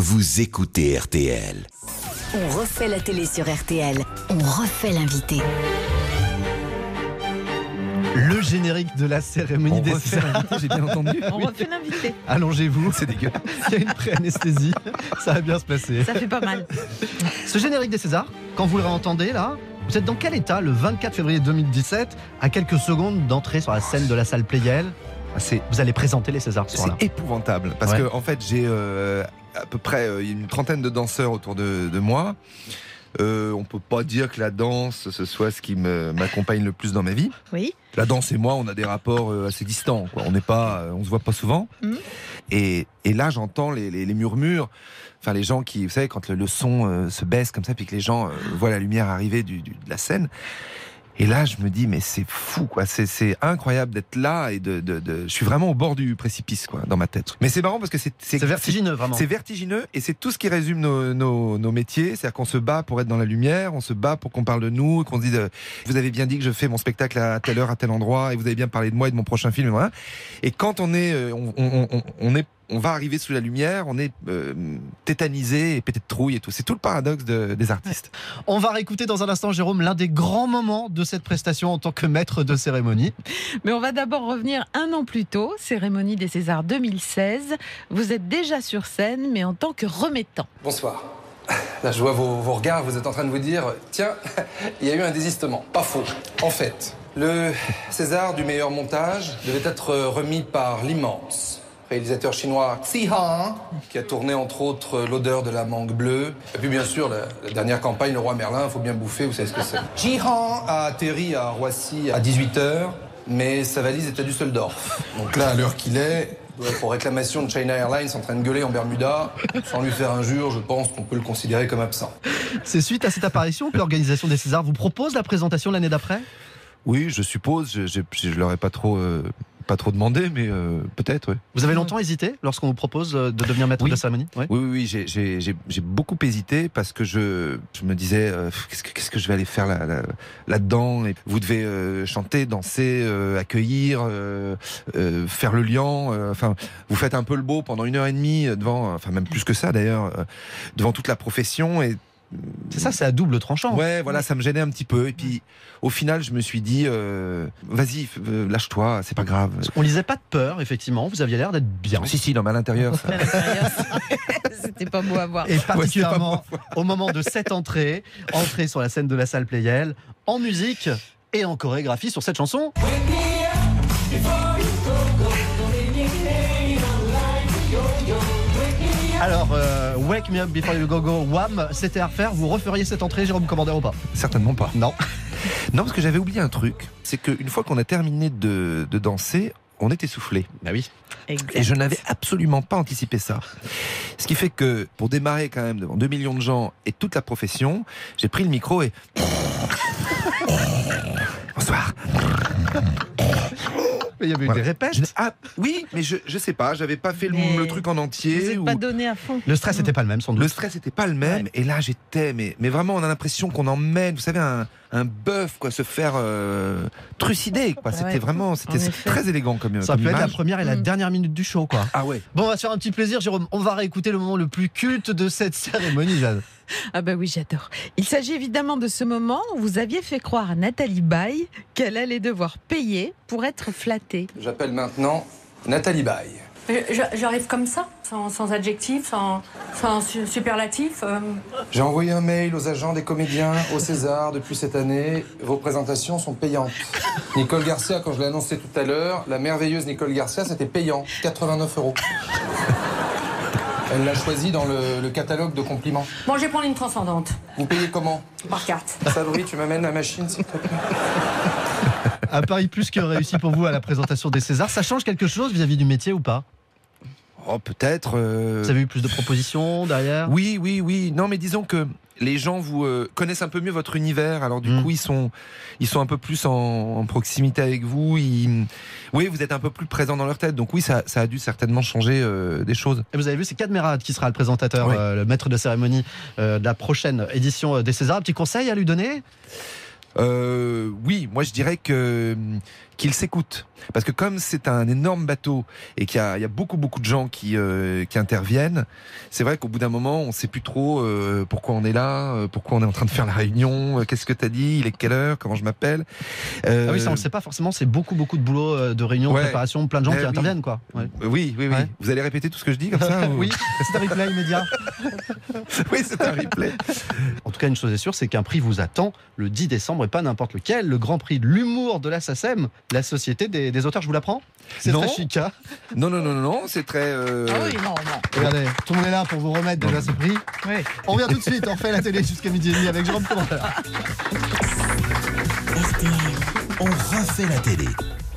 vous écoutez RTL. On refait la télé sur RTL. On refait l'invité. Le générique de la cérémonie des Césars. J'ai bien entendu. On refait l'invité. Allongez-vous. C'est dégueulasse. Il y a une pré-anesthésie. Ça va bien se passer. Ça fait pas mal. Ce générique des Césars, quand vous le réentendez là, vous êtes dans quel état le 24 février 2017, à quelques secondes d'entrer sur la scène de la salle Pleyel? Vous allez présenter les Césars ce soir-là. C'est épouvantable parce que en fait j'ai à peu près une trentaine de danseurs autour de moi. On peut pas dire que la danse ce soit ce qui m'accompagne le plus dans ma vie. Oui. La danse et moi, on a des rapports assez distants, quoi. On se voit pas souvent. Et là, j'entends les murmures. Enfin, les gens qui, vous savez, quand le son se baisse comme ça, puis que les gens voient la lumière arriver de la scène. Et là, je me dis, mais c'est fou, quoi. C'est incroyable d'être là et je suis vraiment au bord du précipice, quoi, dans ma tête. Mais c'est marrant parce que c'est vertigineux, vraiment. C'est vertigineux et c'est tout ce qui résume nos métiers. C'est-à-dire qu'on se bat pour être dans la lumière, on se bat pour qu'on parle de nous, et qu'on se dise, vous avez bien dit que je fais mon spectacle à telle heure, à tel endroit, et vous avez bien parlé de moi et de mon prochain film, et voilà. Et quand on va arriver sous la lumière, on est tétanisé et pété de trouille et tout. C'est tout le paradoxe des artistes. On va réécouter dans un instant, Jérôme, l'un des grands moments de cette prestation en tant que maître de cérémonie. Mais on va d'abord revenir un an plus tôt, cérémonie des Césars 2016. Vous êtes déjà sur scène, mais en tant que remettant. Bonsoir. Là, je vois vos regards, vous êtes en train de vous dire, tiens, il y a eu un désistement. Pas faux. En fait, le César du meilleur montage devait être remis par l'immense réalisateur chinois Xi Han, qui a tourné entre autres L'odeur de la mangue bleue. Et puis bien sûr, la dernière campagne, Le Roi Merlin, il faut bien bouffer, vous savez ce que c'est. Xi Han a atterri à Roissy à 18h, mais sa valise est à Düsseldorf. Donc là, à l'heure qu'il est, il doit être pour réclamation de China Airlines en train de gueuler en Bermuda. Sans lui faire injure, je pense qu'on peut le considérer comme absent. C'est suite à cette apparition que l'organisation des Césars vous propose la présentation l'année d'après ? Oui, je suppose. Je leur ai pas trop demandé, mais peut-être, oui. Vous avez longtemps hésité lorsqu'on vous propose de devenir maître de cérémonie ? Oui, j'ai beaucoup hésité parce que je me disais qu'est-ce que je vais aller faire là-dedans. Et vous devez chanter, danser, accueillir, faire le liant. Enfin, vous faites un peu le beau pendant 1h30 devant, enfin même plus que ça d'ailleurs, devant toute la profession. Et c'est ça, c'est à double tranchant. Ouais, voilà, ça me gênait un petit peu. Et puis, au final, je me suis dit, vas-y, lâche-toi, c'est pas grave. On lisait pas de peur, effectivement. Vous aviez l'air d'être bien. Si, non, mais à l'intérieur, ça... C'était pas beau à voir. Et particulièrement au moment de cette entrée sur la scène de la salle Pleyel, en musique et en chorégraphie sur cette chanson. Alors, Wake Me Up Before You Go Go, Wham, c'était à refaire. Vous referiez cette entrée, Jérôme Commandeur, ou pas ? Certainement pas. Non. Non, parce que j'avais oublié un truc. C'est qu'une fois qu'on a terminé de danser, on est essoufflé. Bah oui. Exact. Et je n'avais absolument pas anticipé ça. Ce qui fait que, pour démarrer quand même devant 2 millions de gens et toute la profession, j'ai pris le micro et... Bonsoir. Il y avait eu des répètes. Oui, mais je sais pas, j'avais pas fait le truc en entier. Vous n'êtes pas donné à fond. Le stress n'était pas le même, sans doute. Le stress n'était pas le même. Ouais. Et là, j'étais, mais vraiment, on a l'impression qu'on emmène, vous savez, un bœuf, quoi, se faire trucider, quoi. C'était vraiment, c'était très élégant comme ça peut image. être la première et la dernière minute du show, quoi. Ah ouais. Bon, on va se faire un petit plaisir, Jérôme. On va réécouter le moment le plus culte de cette cérémonie, Jade. Ah bah oui, j'adore. Il s'agit évidemment de ce moment où vous aviez fait croire à Nathalie Baye qu'elle allait devoir payer pour être flattée. J'appelle maintenant Nathalie Baye. J'arrive comme ça, sans adjectif, sans superlatif. J'ai envoyé un mail aux agents des comédiens au César depuis cette année. Vos présentations sont payantes. Nicole Garcia, quand je l'ai annoncé tout à l'heure, la merveilleuse Nicole Garcia, c'était payant, 89 €. Elle l'a choisi dans le catalogue de compliments. Bon, je vais prendre une transcendante. Vous payez comment ? Par carte. Sabri, tu m'amènes la machine, s'il te plaît. Un pari plus que réussi pour vous à la présentation des Césars. Ça change quelque chose vis-à-vis du métier ou pas ? Oh, peut-être. Vous avez eu plus de propositions derrière ? Oui. Non, mais disons que les gens vous connaissent un peu mieux votre univers. Alors du coup, ils sont un peu plus en proximité avec vous. Oui, vous êtes un peu plus présent dans leur tête. Donc oui, ça a dû certainement changer des choses. Et vous avez vu, c'est Cadmerade qui sera le présentateur, oui. Le maître de cérémonie de la prochaine édition des Césars. Un petit conseil à lui donner ? Oui, moi je dirais que qu'ils s'écoutent. Parce que comme c'est un énorme bateau et qu'il y a beaucoup de gens qui interviennent, c'est vrai qu'au bout d'un moment, on ne sait plus trop pourquoi on est là, pourquoi on est en train de faire la réunion, qu'est-ce que tu as dit, il est quelle heure, comment je m'appelle. Ah oui, ça on ne le sait pas forcément, c'est beaucoup de boulot, de réunions, de préparation, plein de gens qui interviennent, quoi. Ouais. Oui. Ouais. Vous allez répéter tout ce que je dis comme ça ou... Oui, c'est un replay immédiat. Oui, c'est un replay. En tout cas, une chose est sûre, c'est qu'un prix vous attend le 10 décembre et pas n'importe lequel, le grand prix de l'humour de la SACEM, la Société des auteurs. Je vous l'apprends ? C'est Non. très chic, hein ? Non, c'est très... Ah oui, non. Regardez, tout le monde est là pour vous remettre déjà ce prix. Oui. On revient tout de suite, on refait la télé jusqu'à midi et demi avec Jérôme Commandeur. RTL, on refait la télé.